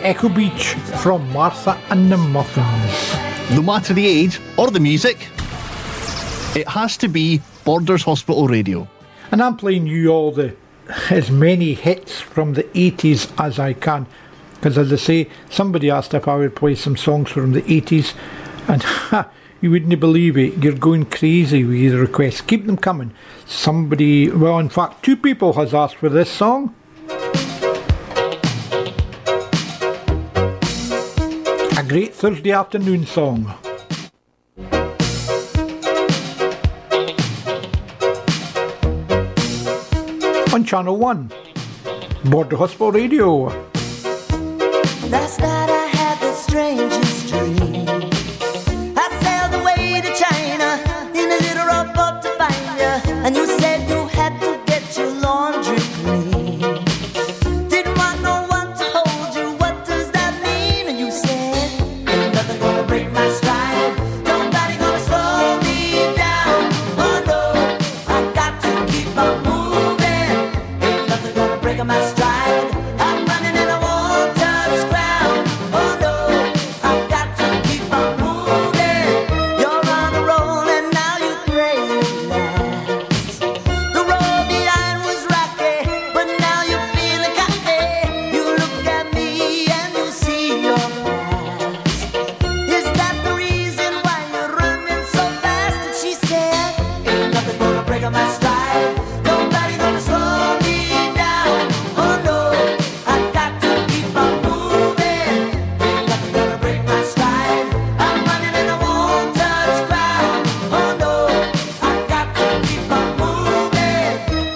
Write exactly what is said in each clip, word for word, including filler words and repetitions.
Echo Beach from Martha and the Muffins. No matter the age or the music, it has to be Borders Hospital Radio. And I'm playing you all the as many hits from the eighties as I can. Because as I say, somebody asked if I would play some songs from the eighties, and ha, you wouldn't believe it, you're going crazy with the requests. Keep them coming. Somebody, well in fact two people has asked for this song. A great Thursday afternoon song. On Channel one, Border Hospital Radio. Last night I had the strangest dream. I sailed away to China in a little rowboat to find you, and you said you had to get your laundry clean. Didn't want no one to hold you, what does that mean? And you said, ain't nothing gonna break my stride, nobody gonna slow me down. Oh no, I got to keep on moving, ain't nothing gonna break my stride. I'm running and I won't touch ground. Oh no, I got to keep on moving. You're on a roll and now you pray it lasts. The road behind was rocky, but now you're feeling cocky. You look at me and you see your past. Is that the reason why you're running so fast? And she said, ain't nothing gonna break on my stride, nobody gonna slow me down. Oh no, I got to keep on moving, ain't nothing gonna break my stride. I'm running and I won't touch ground. Oh no, I got to keep on moving.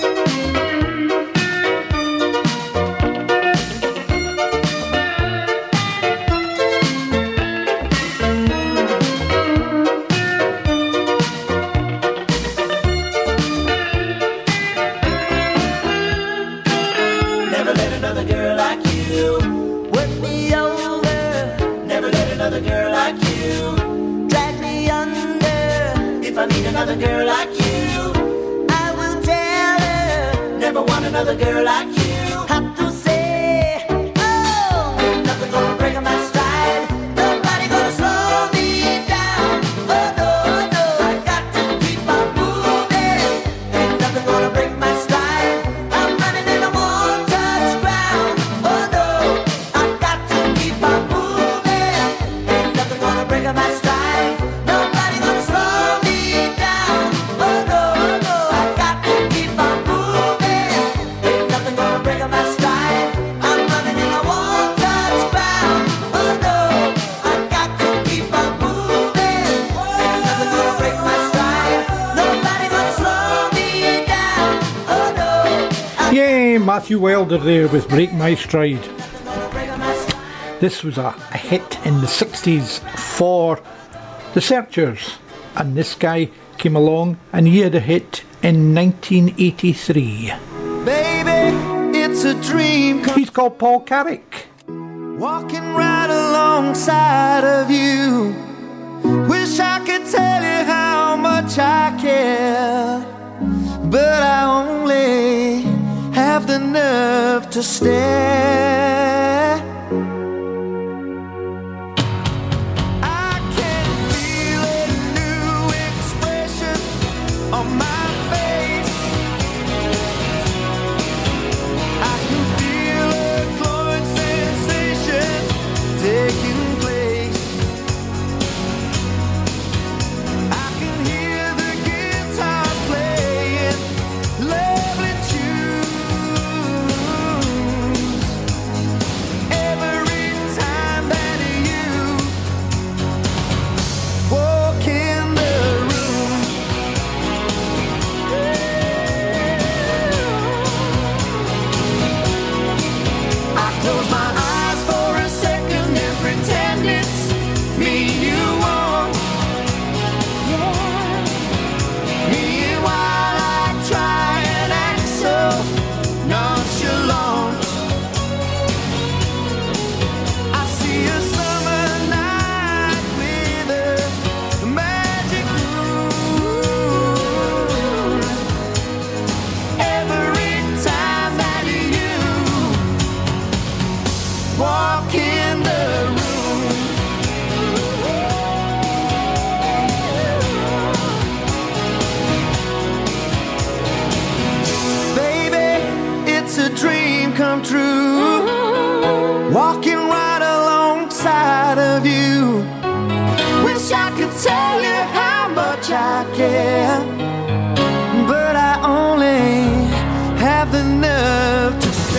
Never let another girl like you work me over. Never let another girl like you drag me under. If I meet another girl like you, I will tell her. Never want another girl like you. Have to say, oh, ain't nothing gonna break my stride, nobody gonna slow me down. Oh no, no, I got to keep on moving, ain't nothing gonna break my stride. I'm running and I won't touch ground. Oh no, I got to keep on moving, ain't nothing gonna break my stride, nobody gonna slow me down. Oh no, no, I got to keep on moving, ain't nothing gonna break my stride. I'm running and I won't touch ground. Oh no, I got to keep on moving, ain't nothing gonna break my stride, nobody gonna slow me down. Oh no, Yay, Matthew Wilder there with Break My Stride. This was a, a hit in the sixties for the Searchers, and this guy came along and he had a hit in nineteen eighty-three. Baby, it's a dream come He's called Paul Carrick. walking right alongside of you. Wish I could tell you how much I care, but I only have the nerve to stare. I can feel a new expression on my face. I can feel a glowing sensation taking place. I can hear the guitars playing lovely tunes. Every come true. Walking right alongside of you. Wish I could tell you how much I care, but I only have the nerve to say,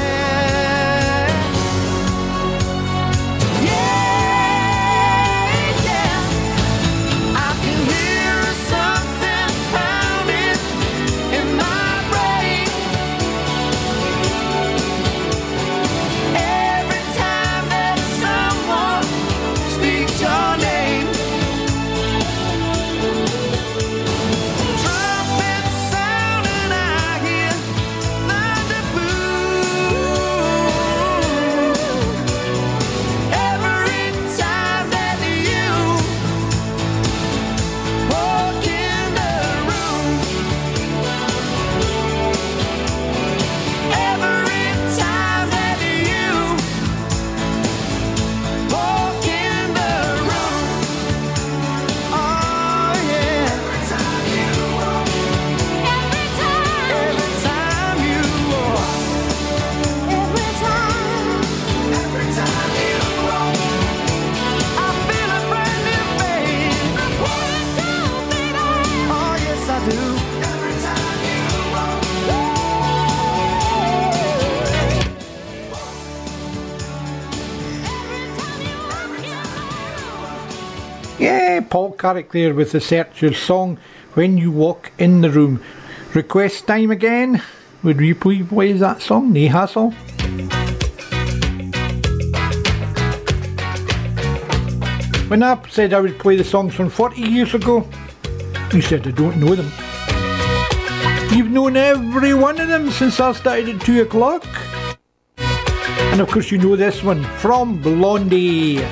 yeah, yeah. I can hear something pounding in my brain every time that someone speaks your name. Trumpets sound and I hear thunder boom. Every time that you walk in the room, every time that you walk in the room, oh yeah. Every time you walk, every time, every time you walk, every time, every time you walk, I feel a brand new babe. I feel it too, baby. Oh yes, I do. Every time you walk, Yeah, Paul Carrick there with the Searchers song, When You Walk in the Room. Request time again. Would we please play that song? No hassle. When I said I would play the songs from forty years ago, you said I don't know them. You've known every one of them since I started at two o'clock. And of course you know this one from Blondie.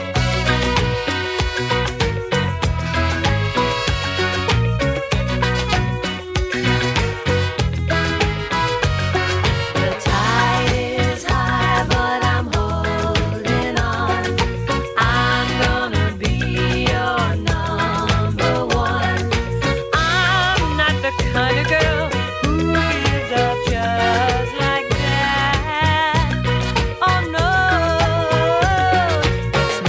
The tide is high, but I'm holding on. I'm gonna be your number one. I'm not the kind of girl who gives up just like that. Oh no, it's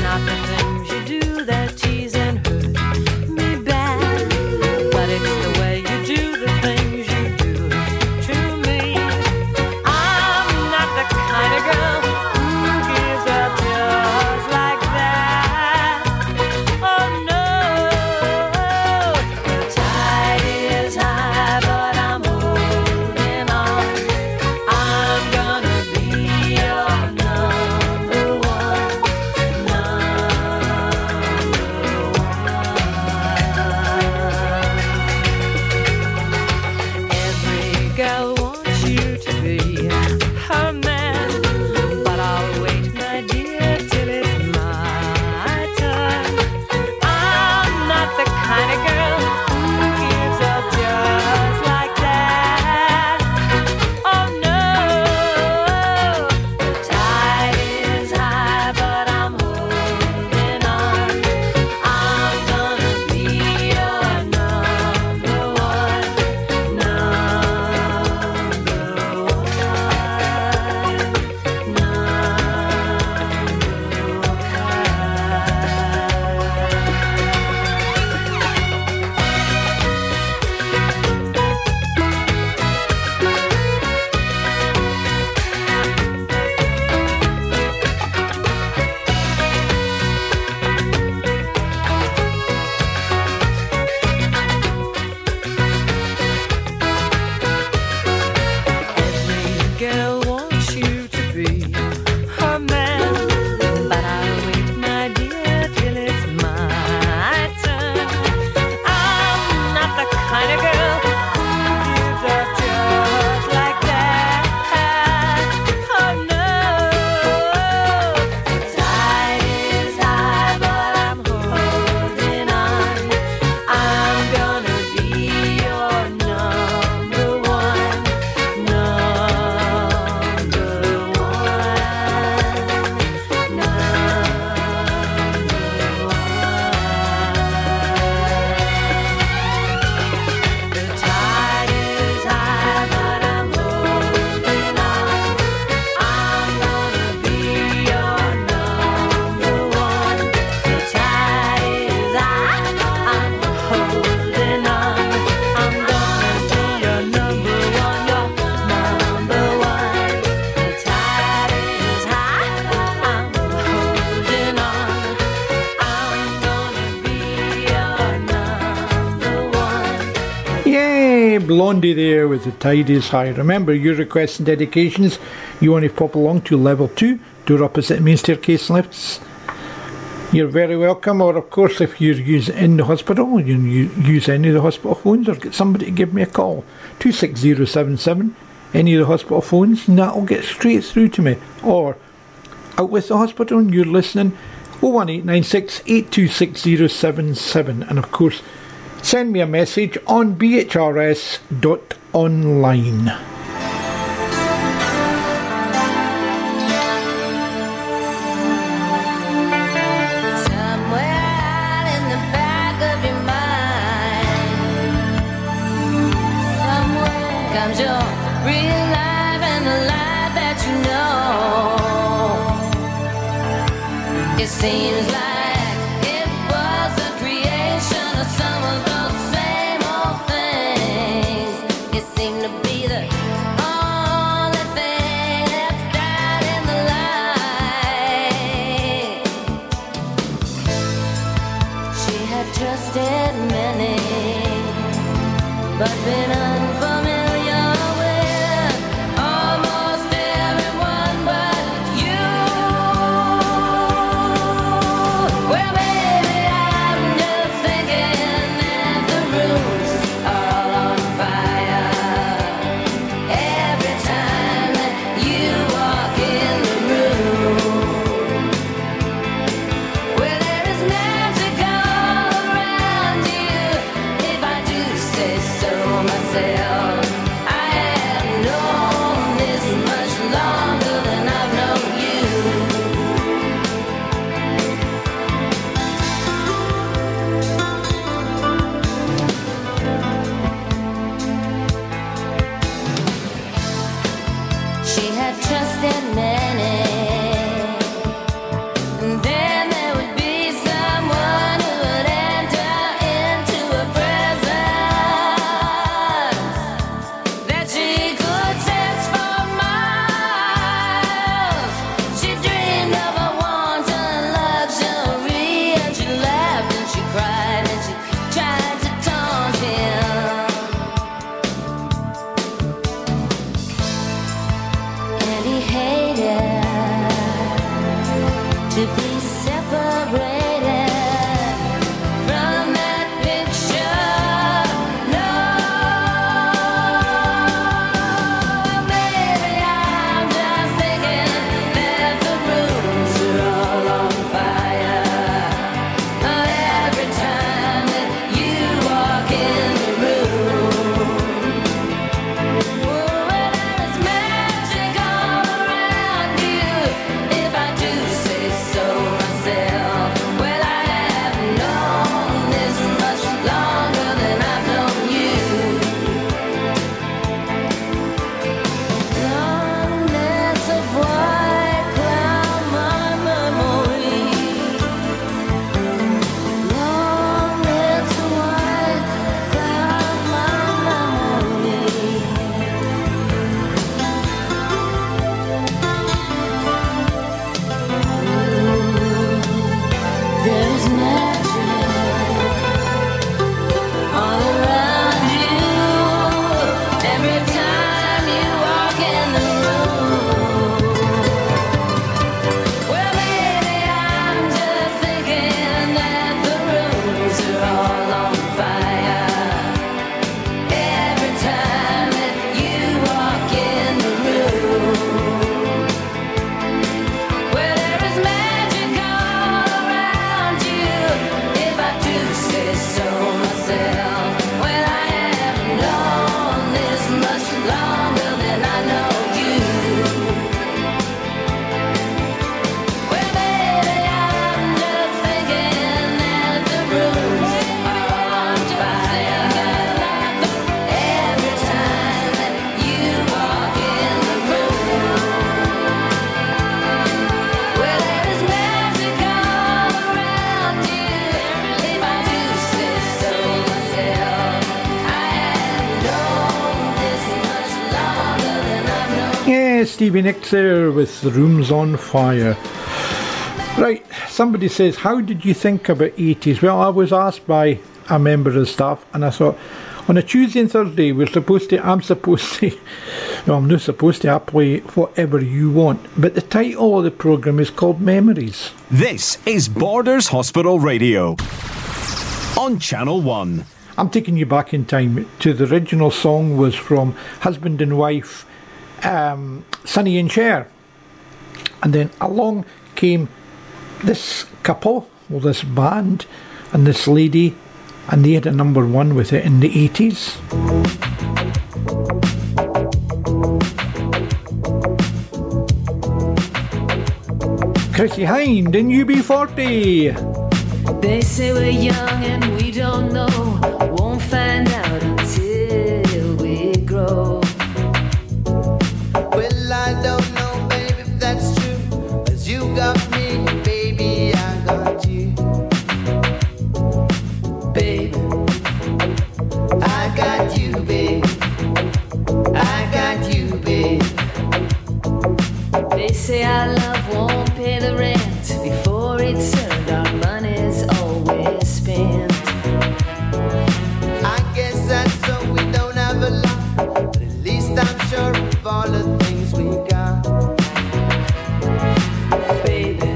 Blondie there with The Tide Is High. Remember, your requests and dedications, you want to pop along to level two, door opposite main staircase lifts. You're very welcome, or of course if you're using in the hospital, you can use any of the hospital phones, or get somebody to give me a call. two six zero seven seven, any of the hospital phones, and that'll get straight through to me. Or out with the hospital and you're listening, oh one eight nine six, eight two six zero seven seven. And of course, send me a message on b h r s dot online. Somewhere out in the back of your mind, somewhere comes your real life and the life that you know. It seems like it was a creation of some of those same old things. It seemed to be the only thing that's died in the light. She had trusted many, but been unfamiliar with almost everyone but you. Well, baby, I'm just thinking that the rooms are all on fire every time that you walk in the room. Well, there is magic all around you, if I do say so myself. I have known this much longer than I've known you. She had trusted many, and then there would be someone who would enter into a presence that she could sense for miles. She dreamed of a wanton luxury, and she laughed and she cried and she tried to taunt him. And he hated to be separated from that picture. No, baby, I'm just thinking that the rooms are all on fire every time that you walk in the room. Well, there is magic all around you, if I do say so myself. Well, I have known this much longer than I've known you. Long nights of white cloud my memory. Long nights of white cloud my memory. There's magic all around you every time you walk in the room. Well, baby, I'm just thinking that the rooms are all on fire every time that you walk in the room. Well, there is magic all around you, if I do say so myself. Well, I have known this much longer than I know you. Well, baby, I'm just thinking that the rooms are on fire every time that you walk in the room. Well, there is magic all around you, if I do say so myself. I have known this much longer than I've known. Yeah, Stevie Nicks there with The Rooms on Fire. Right, somebody says, how did you think about eighties? Well, I was asked by a member of the staff, and I thought, On a Tuesday and Thursday, we're supposed to, I'm supposed to, no, I'm not supposed to, I play whatever you want. But the title of the programme is called Memories. This is Borders Hospital Radio on Channel one. I'm taking you back in time to the original song was from husband and wife, um, Sonny and Cher. And then along came this couple, or this band, and this lady, and they had a number one with it in the eighties. Chrissy Hind in U B forty. They say we're young and we don't know. Won't find out until we grow. Well, I don't know, baby, if that's true. As you got me, baby, I got you. Babe, I got you, babe. I got you, babe. they say our love won't pay the rent. Before it's earned, our money's always spent. I guess that's so we don't have a lot, but at least I'm sure of all the things we got. Baby,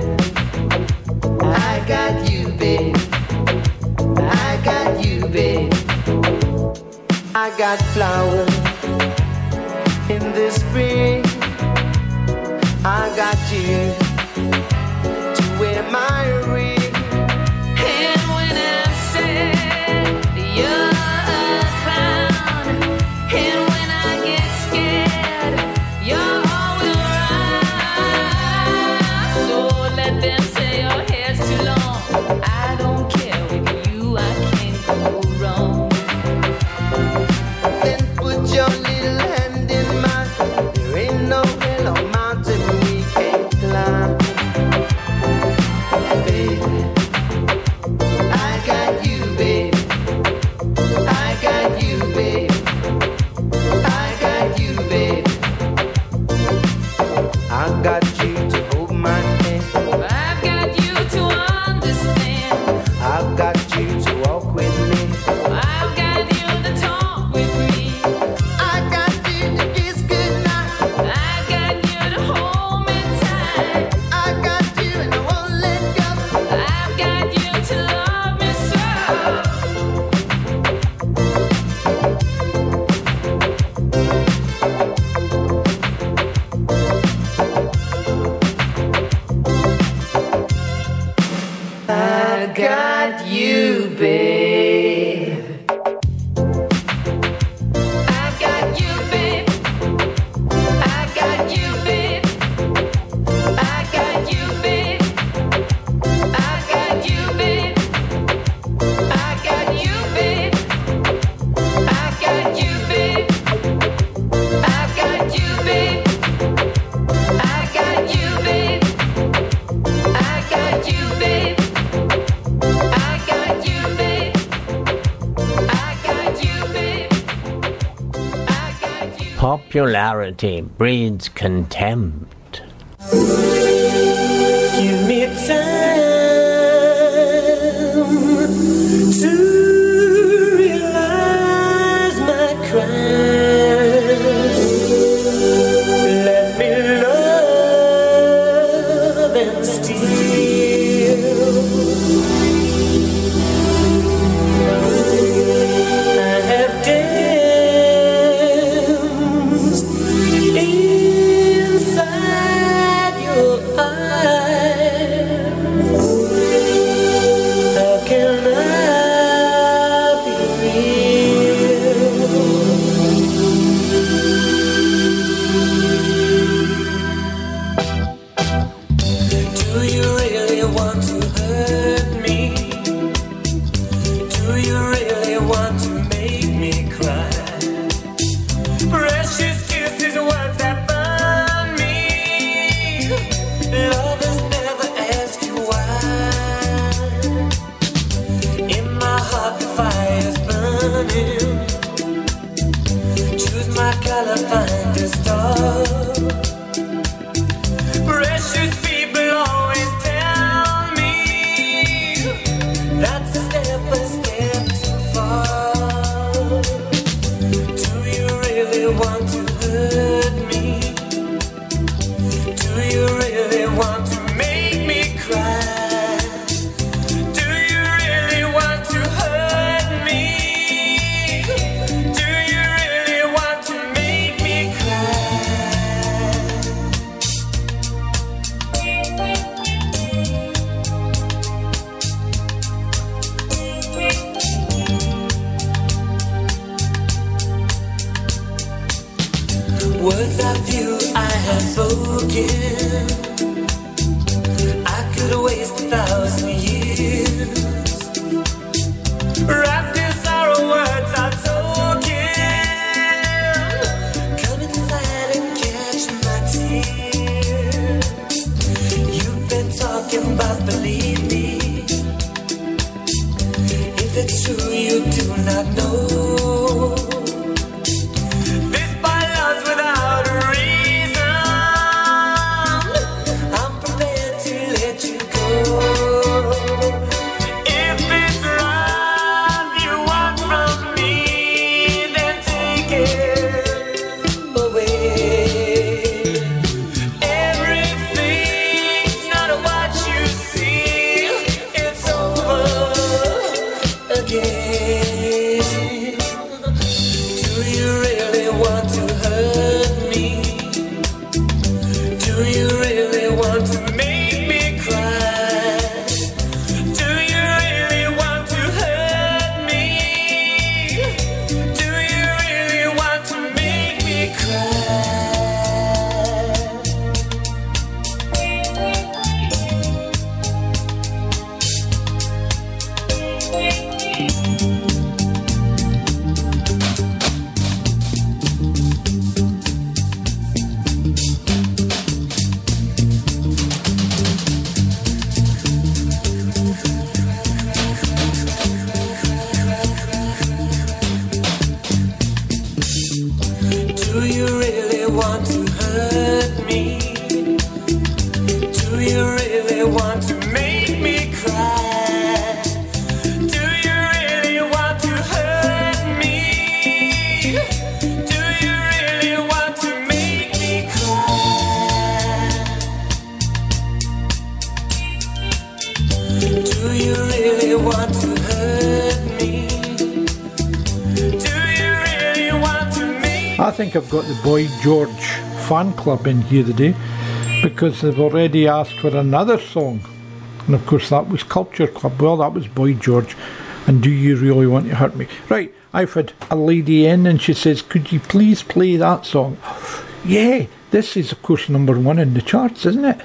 I got you, babe. I got you, babe. I got flowers in the spring. I got you to wear my ring. and when I'm sad, you're a clown. And when I get scared, you're always around. So let them say your hair's too long. I don't care, with you I can't go wrong. Then put your little hand in mine. There ain't no hill or mountain we can't climb. Baby, I got you, babe. I got you, babe. I got you, babe. I got you to hold my hand. I've got you to understand. I've got you to walk with me. I've got you to talk with me. I got you to kiss goodnight. I've got you to hold me tight. I got you and I won't let go. I've got you to love me so. I got you, babe. I got you, babe. I got you, babe. I got you, babe. I got you, babe. I got you, babe. I got you, babe. I got you, babe. I got you, babe. I got you, babe. I got you, babe. I got you, babe. I got you. Popularity breeds contempt. Give me time to realize my crime. Let me love and steal. I have danced inside your eyes. I could waste a thousand years. Wrapped in sorrow words I told you. Come inside and catch my tears. You've been talking about believe me. If it's true you do not know. This by love's without a reason. I'm prepared to let you go. If it's love you want from me, then take it away. Everything's not what you see. It's over again. Do you really want to hurt me? Do you really want to make me cry? Do you really want to hurt me? Do you really want to make me cry? Do you really want to hurt me? Do you really want to make me cry? Do you really want to hurt me? Do you really want to make me cry? Do you really want to hurt me? Do you really want to make I think I've got the Boy George fan club in here today because they've already asked for another song. And of course that was Culture Club. Well, that was Boy George. And Do You Really Want to Hurt Me? Right, I've had a lady in and she says, could you please play that song? Yeah, this is of course number one in the charts, isn't it?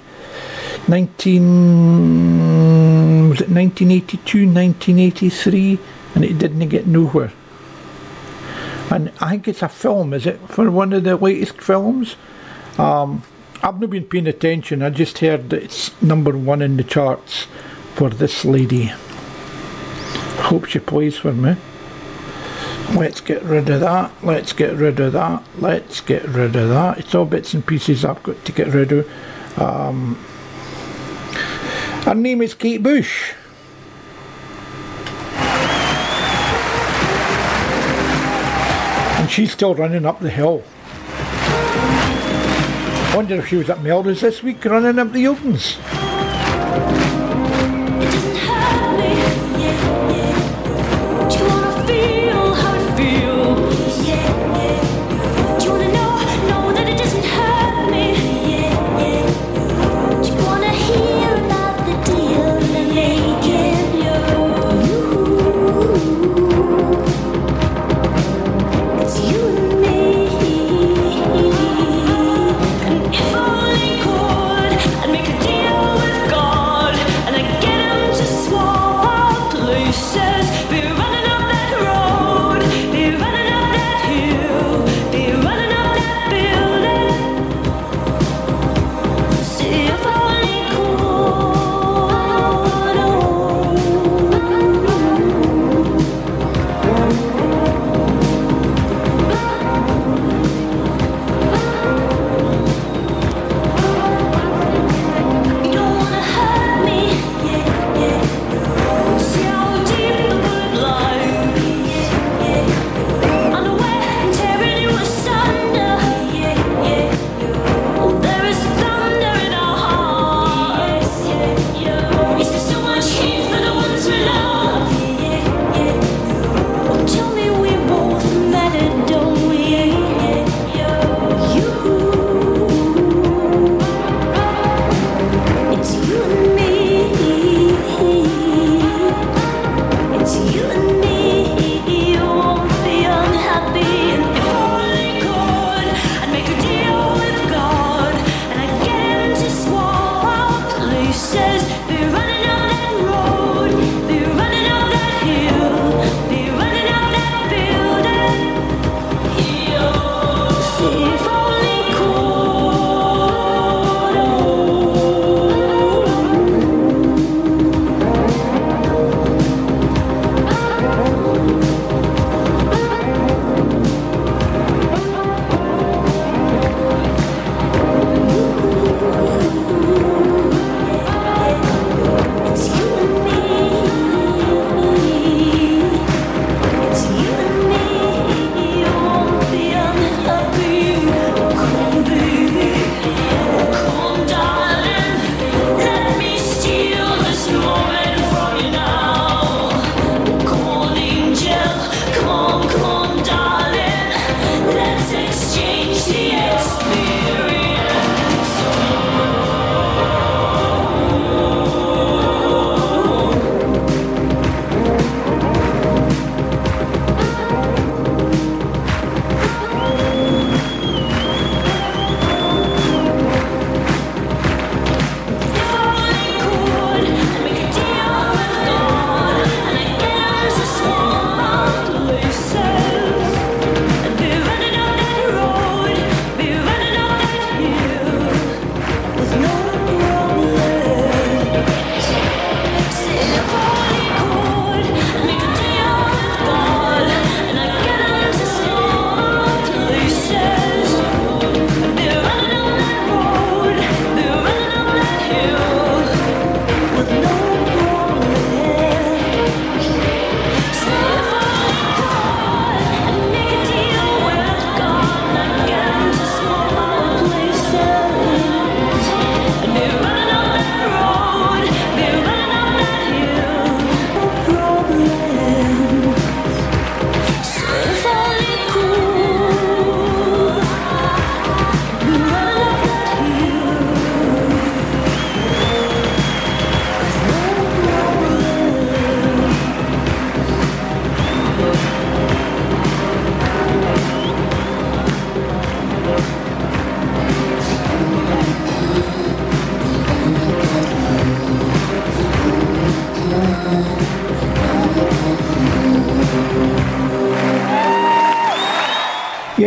nineteen was it nineteen eighty-two, nineteen eighty-three, and it didn't get nowhere. And I think it's a film, is it, for one of the latest films? Um, I've not been paying attention, I just heard that it's number one in the charts for this lady. Hope she plays for me. Let's get rid of that, let's get rid of that, let's get rid of that. It's all bits and pieces I've got to get rid of. Um, her name is Kate Bush. And she's still running up the hill. Wonder if she was at Melrose this week running up the Opens. Be running up that road, be running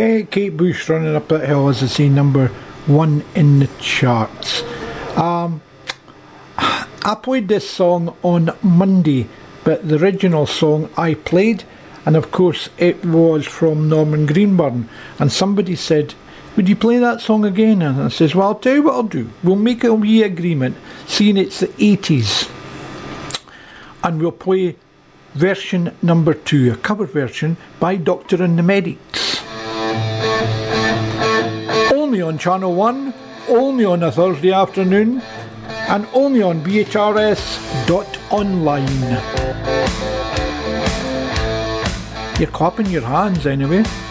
Eh, Kate Bush, Running Up That Hill, as I say, number one in the charts. Um, I played this song on Monday, but the original song I played, and of course it was from Norman Greenburn, and somebody said, would you play that song again? And I says, well, I'll tell you what I'll do. We'll make a wee agreement, seeing it's the eighties, and we'll play version number two, a cover version by Doctor and the Medics. Only on Channel one, only on a Thursday afternoon, and only on B H R S dot online. You're clapping your hands anyway.